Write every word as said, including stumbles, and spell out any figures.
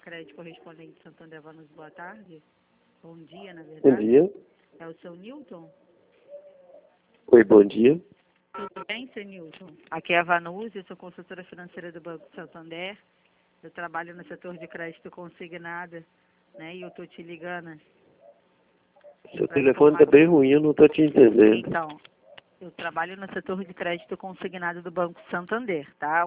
Crédito correspondente Santander Vanucci, boa tarde. Bom dia, na verdade. Bom dia. É o seu Newton? Oi, bom dia. Tudo bem, seu Newton? Aqui é a Vanucci, eu sou consultora financeira do Banco Santander. Eu trabalho no setor de crédito consignado, né? E eu tô te ligando. Seu pra telefone informar- está bem ruim, eu não estou te entendendo. Então, eu trabalho no setor de crédito consignado do Banco Santander, tá?